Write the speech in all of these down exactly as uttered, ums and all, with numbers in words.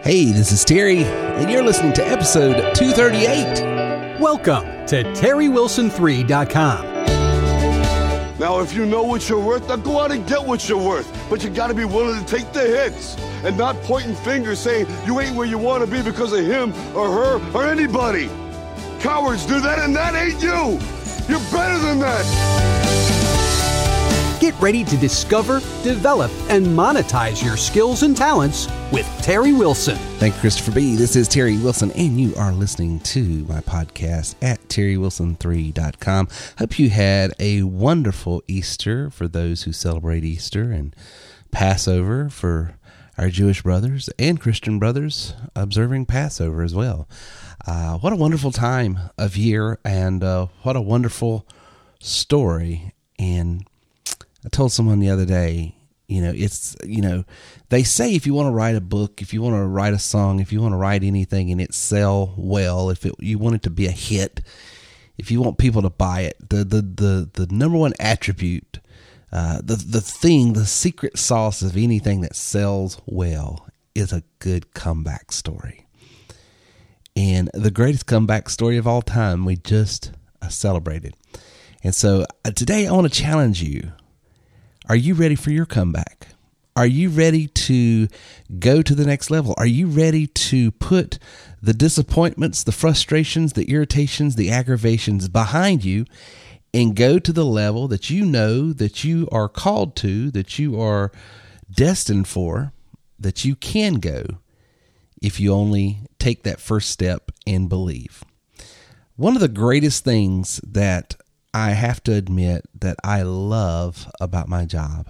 Hey, this is Terry, and you're listening to episode two thirty-eight. Welcome to Terry Wilson three dot com. Now, if you know what you're worth, now go out and get what you're worth. But you got to be willing to take the hits and not pointing fingers saying you ain't where you want to be because of him or her or anybody. Cowards do that, and that ain't you. You're better than that. Get ready to discover, develop, and monetize your skills and talents with Terry Wilson. Thank you, Christopher B. This is Terry Wilson, and you are listening to my podcast at Terry Wilson three dot com. Hope you had a wonderful Easter for those who celebrate Easter, and Passover for our Jewish brothers and Christian brothers observing Passover as well. Uh, what a wonderful time of year, and uh, what a wonderful story. And I told someone the other day, you know, it's, you know, they say if you want to write a book, if you want to write a song, if you want to write anything and it sell well, if it, you want it to be a hit, if you want people to buy it, the the the, the number one attribute, uh, the the thing, the secret sauce of anything that sells well is a good comeback story. And the greatest comeback story of all time, we just uh, celebrated. And so uh, today I want to challenge you. Are you ready for your comeback? Are you ready to go to the next level? Are you ready to put the disappointments, the frustrations, the irritations, the aggravations behind you and go to the level that you know that you are called to, that you are destined for, that you can go if you only take that first step and believe? One of the greatest things that I have to admit that I love about my job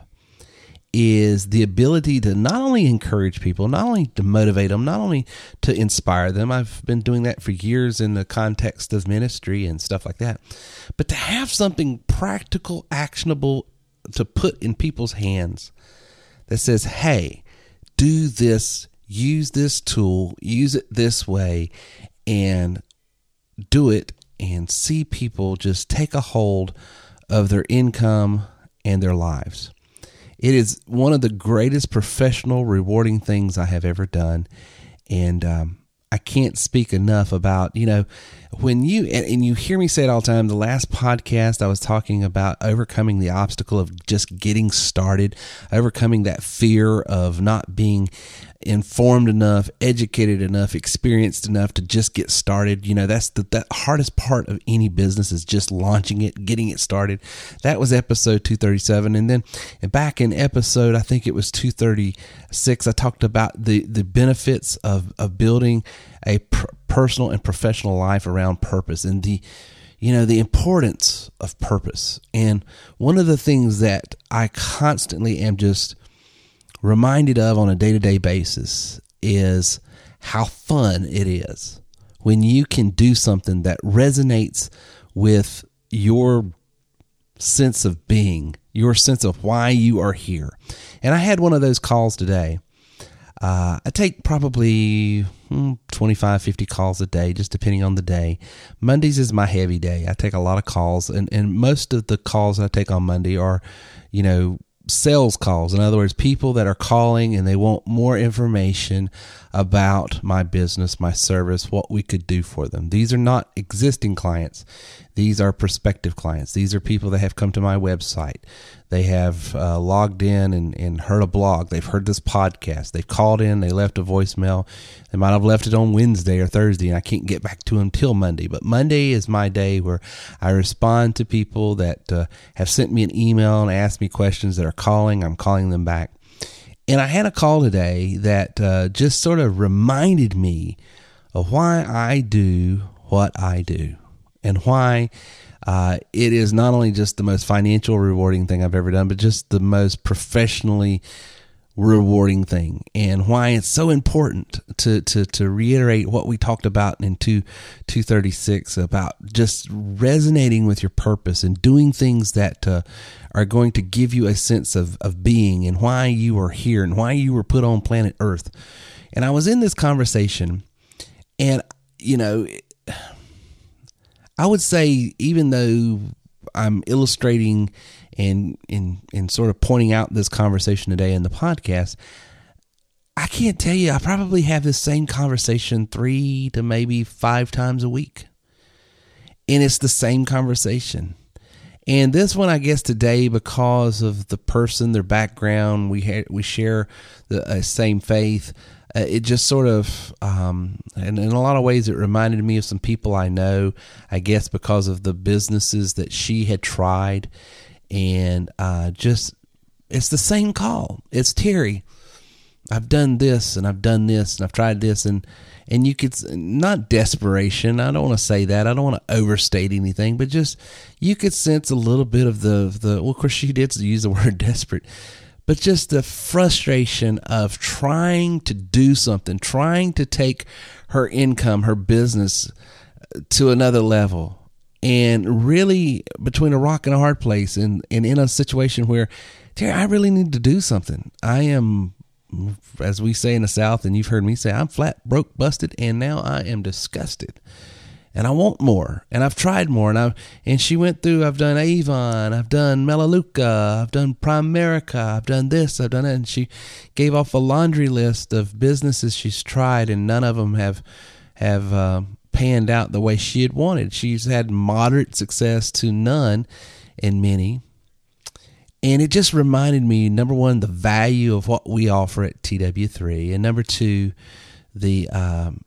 is the ability to not only encourage people, not only to motivate them, not only to inspire them. I've been doing that for years in the context of ministry and stuff like that, but to have something practical, actionable to put in people's hands that says, hey, do this, use this tool, use it this way, and do it, and see people just take a hold of their income and their lives. It is one of the greatest professional, rewarding things I have ever done. And um, I can't speak enough about, you know, when you, and, and you hear me say it all the time, the last podcast I was talking about overcoming the obstacle of just getting started, overcoming that fear of not being informed enough, educated enough, experienced enough to just get started. You know, that's the that hardest part of any business is just launching it, getting it started. That was episode two thirty-seven. And then back in episode, I think it was two thirty-six, I talked about the, the benefits of, of building a pr- personal and professional life around purpose and the, you know, the importance of purpose. And one of the things that I constantly am just reminded of on a day-to-day basis is how fun it is when you can do something that resonates with your sense of being, your sense of why you are here. And I had one of those calls today. Uh, I take probably hmm, twenty-five, fifty calls a day, just depending on the day. Mondays is my heavy day. I take a lot of calls, and, and most of the calls I take on Monday are, you know, sales calls. In other words, people that are calling and they want more information about my business, my service, what we could do for them. These are not existing clients. These are prospective clients. These are people that have come to my website. They have uh, logged in and, and heard a blog. They've heard this podcast. They've called in. They left a voicemail. They might have left it on Wednesday or Thursday, and I can't get back to them till Monday. But Monday is my day where I respond to people that uh, have sent me an email and asked me questions that are calling. I'm calling them back. And I had a call today that uh, just sort of reminded me of why I do what I do and why uh, it is not only just the most financial rewarding thing I've ever done, but just the most professionally rewarding thing, and why it's so important to to to reiterate what we talked about in two two thirty-six about just resonating with your purpose and doing things that uh, are going to give you a sense of of being and why you are here and why you were put on planet Earth. And I was in this conversation, and you know, I would say, even though I'm illustrating and, and, and sort of pointing out this conversation today in the podcast, I can't tell you, I probably have this same conversation three to maybe five times a week. And it's the same conversation. And this one, I guess today, because of the person, their background, we ha- we share the uh, same faith. Uh, it just sort of, um, and in a lot of ways, it reminded me of some people I know, I guess because of the businesses that she had tried. And uh, just, it's the same call. It's Terry. I've done this and I've done this and I've tried this. And, and you could, not desperation. I don't want to say that. I don't want to overstate anything, but just, you could sense a little bit of the, the, well, of course she did use the word desperate, but just the frustration of trying to do something, trying to take her income, her business to another level, and really between a rock and a hard place, and, and in a situation where, Terry, I really need to do something. I am, as we say in the South, and you've heard me say, I'm flat, broke, busted, and now I am disgusted. And I want more, and I've tried more, and I and she went through. I've done Avon, I've done Melaleuca, I've done Primerica, I've done this, I've done that, and she gave off a laundry list of businesses she's tried, and none of them have have uh, panned out the way she had wanted. She's had moderate success to none in many, and it just reminded me, number one, the value of what we offer at T W three, and number two, the um,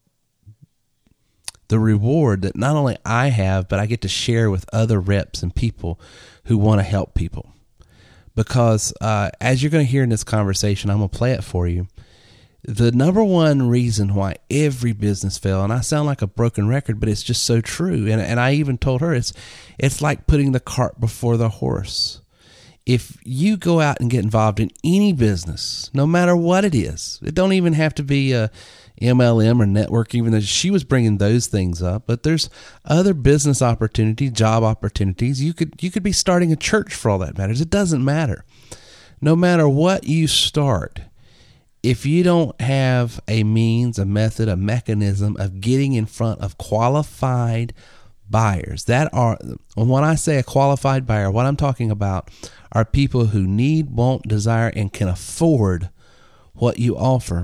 the reward that not only I have, but I get to share with other reps and people who want to help people. Because uh, as you're going to hear in this conversation, I'm going to play it for you. The number one reason why every business fails, and I sound like a broken record, but it's just so true. And and I even told her it's it's like putting the cart before the horse. If you go out and get involved in any business, no matter what it is, it don't even have to be a M L M or network, even though she was bringing those things up, but there's other business opportunities, job opportunities. You could, you could be starting a church for all that matters. It doesn't matter. No matter what you start, if you don't have a means, a method, a mechanism of getting in front of qualified buyers, that are, when I say a qualified buyer, what I'm talking about are people who need, want, desire, and can afford what you offer.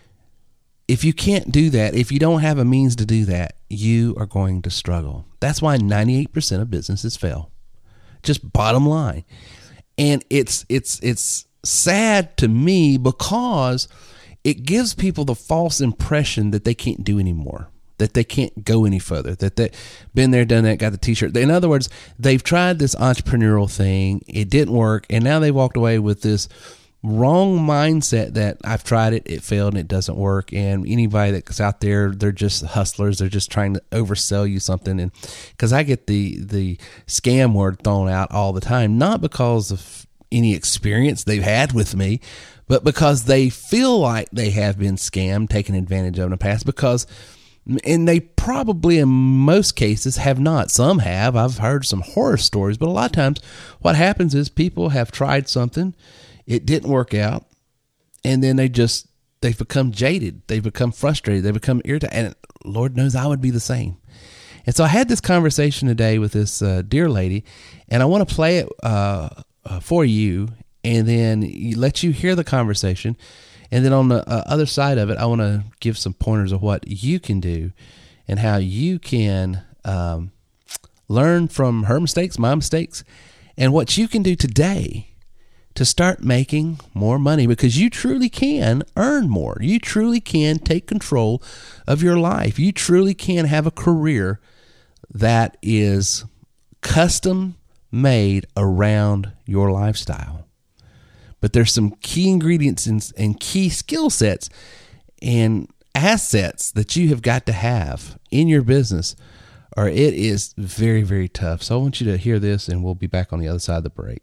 If you can't do that, if you don't have a means to do that, you are going to struggle. That's why ninety-eight percent of businesses fail. Just bottom line. And it's it's it's sad to me because it gives people the false impression that they can't do anymore, that they can't go any further, that they been there, done that, got the t-shirt. In other words, they've tried this entrepreneurial thing, it didn't work, and now they walked away with this wrong mindset that I've tried it, it failed, and it doesn't work. And anybody that's out there, they're just hustlers. They're just trying to oversell you something. And because I get the the scam word thrown out all the time, not because of any experience they've had with me, but because they feel like they have been scammed, taken advantage of in the past. Because, and they probably in most cases have not. Some have. I've heard some horror stories, but a lot of times what happens is people have tried something, it didn't work out, and then they just, they've become jaded. They've become frustrated. They become irritated. And Lord knows I would be the same. And so I had this conversation today with this uh, dear lady, and I want to play it uh, uh, for you, and then let you hear the conversation. And then on the uh, other side of it, I want to give some pointers of what you can do and how you can um, learn from her mistakes, my mistakes, and what you can do today to start making more money, because you truly can earn more. You truly can take control of your life. You truly can have a career that is custom made around your lifestyle. But there's some key ingredients and, and key skill sets and assets that you have got to have in your business, or it is very, very tough. So I want you to hear this, and we'll be back on the other side of the break.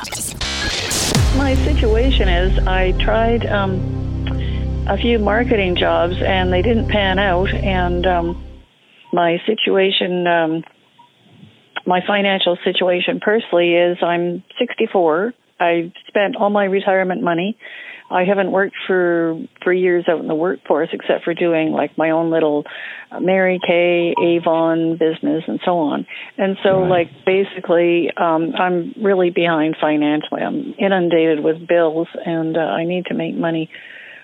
My situation is I tried um, a few marketing jobs, and they didn't pan out. And um, my situation, um, my financial situation personally is I'm sixty-four. I spent all my retirement money. I haven't worked for for years out in the workforce except for doing like my own little Mary Kay, Avon business and so on. And so right. like basically um, I'm really behind financially. I'm inundated with bills, and uh, I need to make money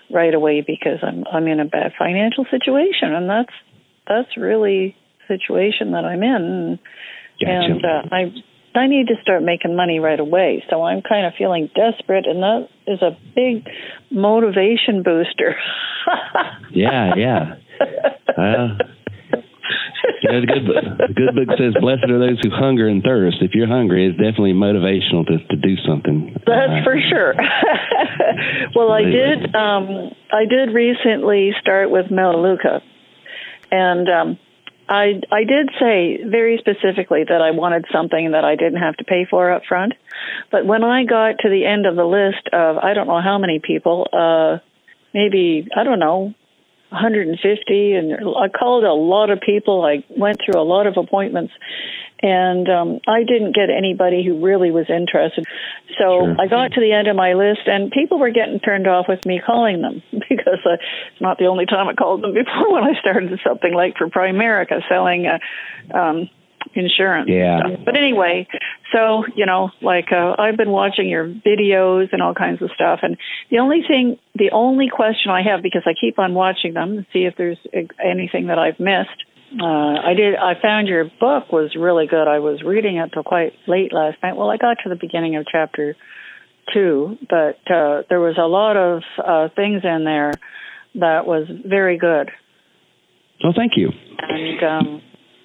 right away because I'm I'm in a bad financial situation, and that's that's really the situation that I'm in. Gotcha. And uh, I I need to start making money right away. So I'm kind of feeling desperate, and that is a big motivation booster. yeah, yeah. Uh, you know, the good, the good book says, "Blessed are those who hunger and thirst." If you're hungry, it's definitely motivational to, to do something. That's uh, for sure. Well, I did. Um, I did recently start with Melaleuca, and um, I I did say very specifically that I wanted something that I didn't have to pay for up front. But when I got to the end of the list of I don't know how many people, uh, maybe I don't know. one hundred fifty, and I called a lot of people. I went through a lot of appointments, and um, I didn't get anybody who really was interested. So sure. I got to the end of my list, and people were getting turned off with me calling them because uh, it's not the only time I called them before when I started something like for Primerica, selling uh, um, insurance. Yeah. But anyway, so, you know, like uh, I've been watching your videos and all kinds of stuff. And the only thing, the only question I have, because I keep on watching them to see if there's anything that I've missed. Uh, I did, I found your book was really good. I was reading it till quite late last night. Well, I got to the beginning of chapter two, but uh, there was a lot of uh, things in there that was very good. Well, thank you. And, um,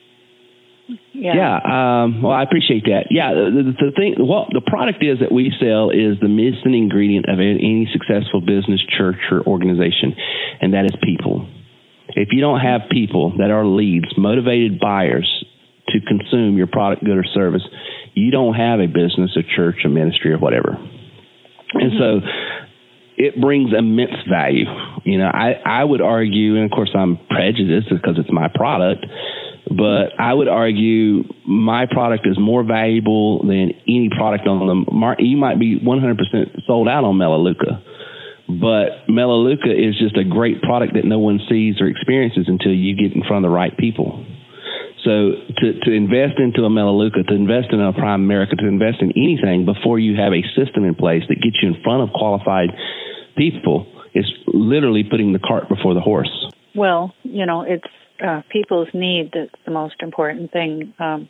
Yeah. Yeah. Um, well, I appreciate that. Yeah. The, the thing, well, the product is that we sell is the missing ingredient of any successful business, church, or organization, and that is people. If you don't have people that are leads, motivated buyers to consume your product, good, or service, you don't have a business, a church, a ministry, or whatever. Mm-hmm. And so it brings immense value. You know, I, I would argue, and of course I'm prejudiced because it's my product, but I would argue my product is more valuable than any product on the market. You might be one hundred percent sold out on Melaleuca, but Melaleuca is just a great product that no one sees or experiences until you get in front of the right people. So to, to invest into a Melaleuca, to invest in a Primerica, to invest in anything before you have a system in place that gets you in front of qualified people is literally putting the cart before the horse. Well, you know, it's Uh, people's need that's the most important thing. Um,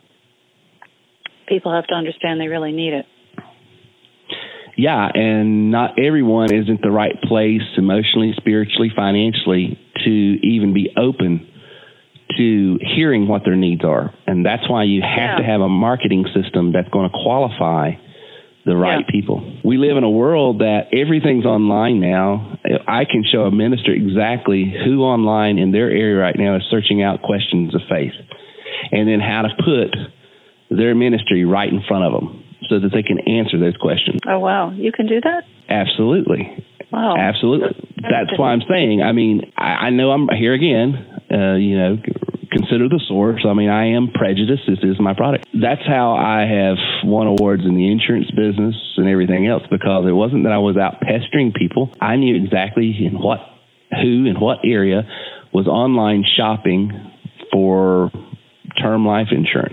people have to understand they really need it. Yeah, and not everyone is in the right place emotionally, spiritually, financially to even be open to hearing what their needs are. And that's why you have yeah. to have a marketing system that's going to qualify the right yeah. people. We live in a world that everything's online now. I can show a minister exactly who online in their area right now is searching out questions of faith, and then how to put their ministry right in front of them so that they can answer those questions. Oh, wow. You can do that? Absolutely. Wow. Absolutely. That's why I'm saying, I mean, I, I know I'm here again, uh, you know, consider the source. I mean, I am prejudiced. This is my product. That's how I have won awards in the insurance business and everything else, because it wasn't that I was out pestering people. I knew exactly in what, who in what area was online shopping for term life insurance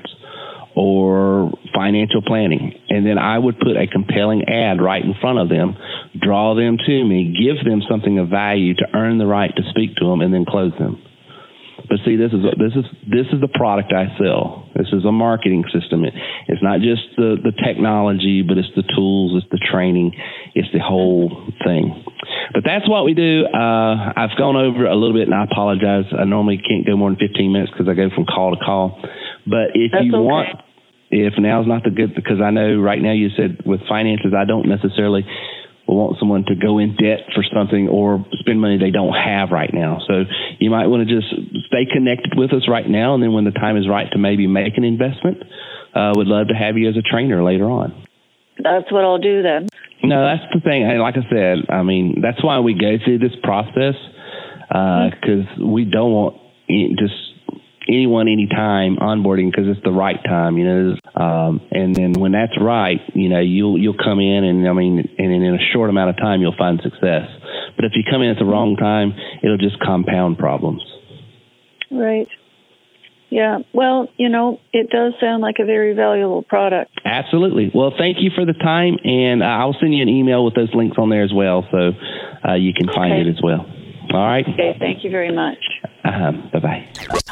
or financial planning. And then I would put a compelling ad right in front of them, draw them to me, give them something of value to earn the right to speak to them, and then close them. But see, this is a, this is this is the product I sell. This is a marketing system. It, it's not just the, the technology, but it's the tools, it's the training, it's the whole thing. But that's what we do. Uh, I've gone over a little bit, and I apologize. I normally can't go more than fifteen minutes because I go from call to call. But if that's you okay. want, if now's not the good, because I know right now you said with finances, I don't necessarily want someone to go in debt for something or spend money they don't have right now. So you might want to just stay connected with us right now, and then when the time is right to maybe make an investment, uh, would love to have you as a trainer later on. That's what I'll do then. No, that's the thing. Like I said, I mean, that's why we go through this process, because uh, we don't want just anyone, anytime onboarding, because it's the right time, you know. Um, and then when that's right, you know, you'll you'll come in, and I mean, and in a short amount of time, you'll find success. But if you come in at the wrong time, it'll just compound problems. Right. Yeah, well, you know, it does sound like a very valuable product. Absolutely. Well, thank you for the time, and I'll send you an email with those links on there as well, so uh, you can find okay. it as well. All right? Okay, thank you very much. Uh-huh. Bye-bye.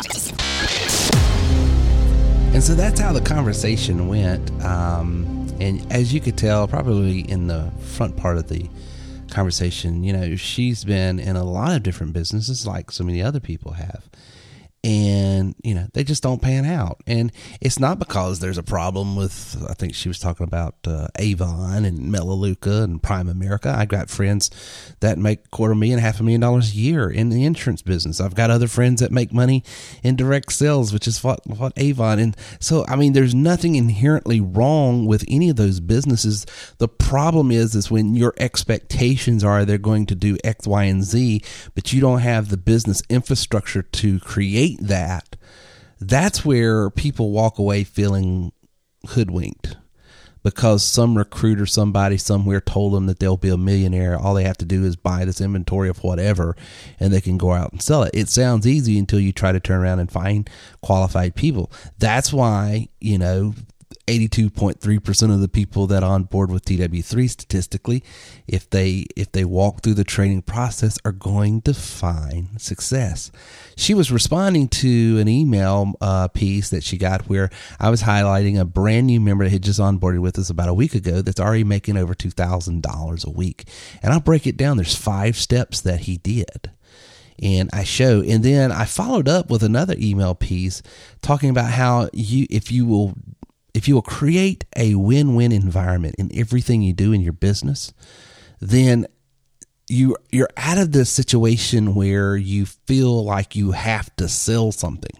And so that's how the conversation went. Um, and as you could tell, probably in the front part of the conversation, you know, she's been in a lot of different businesses like so many other people have. And, you know, they just don't pan out. And it's not because there's a problem with, I think she was talking about uh, Avon and Melaleuca and Prime America. I got friends that make quarter million, half a million dollars a year in the insurance business. I've got other friends that make money in direct sales, which is what, what Avon. And so, I mean, there's nothing inherently wrong with any of those businesses. The problem is, is when your expectations are they're going to do X, Y, and Z, but you don't have the business infrastructure to create that. That's where people walk away feeling hoodwinked because some recruiter, somebody somewhere told them that they'll be a millionaire. All they have to do is buy this inventory of whatever and they can go out and sell it. It sounds easy until you try to turn around and find qualified people. That's why, you know, eighty-two point three percent of the people that are on board with T W three statistically, if they if they walk through the training process, are going to find success. She was responding to an email uh, piece that she got where I was highlighting a brand new member that had just onboarded with us about a week ago that's already making over two thousand dollars a week. And I'll break it down. There's five steps that he did. And I show, and then I followed up with another email piece talking about how you, if you will If you will create a win-win environment in everything you do in your business, then you, you're out of this situation where you feel like you have to sell something.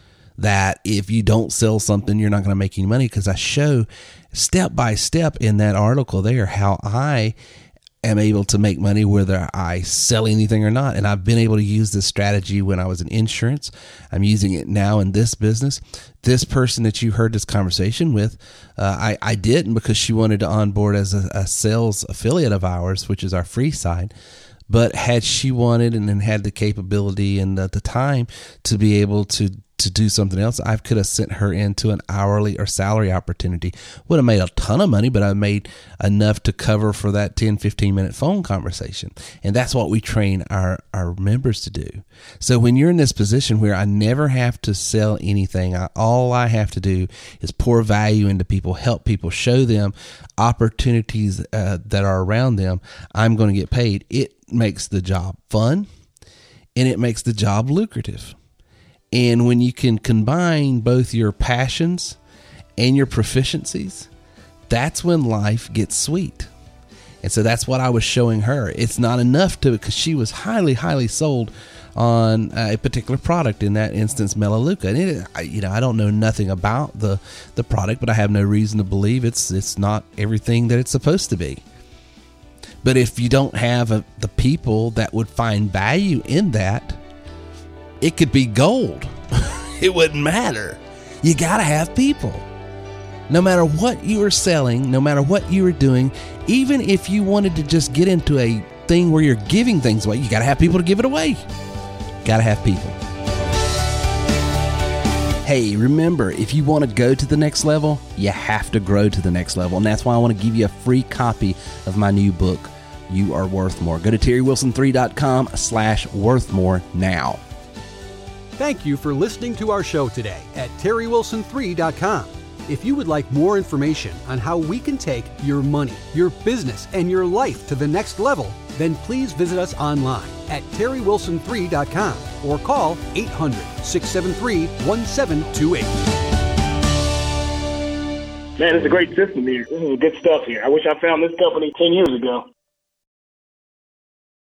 That if you don't sell something, you're not going to make any money. Because I show step by step in that article there how I am able to make money whether I sell anything or not. And I've been able to use this strategy when I was in insurance. I'm using it now in this business. This person that you heard this conversation with, uh, I, I didn't because she wanted to onboard as a, a sales affiliate of ours, which is our free side. But had she wanted and then had the capability and the, the time to be able to to do something else, I could have sent her into an hourly or salary opportunity. Would have made a ton of money, but I made enough to cover for that ten, fifteen minute phone conversation. And that's what we train our, our members to do. So when you're in this position where I never have to sell anything, I, all I have to do is pour value into people, help people, show them opportunities uh, that are around them, I'm going to get paid. It makes the job fun and it makes the job lucrative. And when you can combine both your passions and your proficiencies, that's when life gets sweet. And so that's what I was showing her. It's not enough to, because she was highly, highly sold on a particular product, in that instance, Melaleuca. And it, I, you know, I don't know nothing about the, the product, but I have no reason to believe it's it's not everything that it's supposed to be. But if you don't have a, the people that would find value in that, it could be gold. It wouldn't matter. You got to have people. No matter what you are selling, no matter what you are doing, even if you wanted to just get into a thing where you're giving things away, you got to have people to give it away. Got to have people. Hey, remember, if you want to go to the next level, you have to grow to the next level. And that's why I want to give you a free copy of my new book, You Are Worth More. Go to terry wilson three dot com slash worth more now. Thank you for listening to our show today at terry wilson three dot com. If you would like more information on how we can take your money, your business, and your life to the next level, then please visit us online at terry wilson three dot com or call eight hundred, six seven three, one seven two eight. Man, it's a great system here. This is good stuff here. I wish I found this company ten years ago.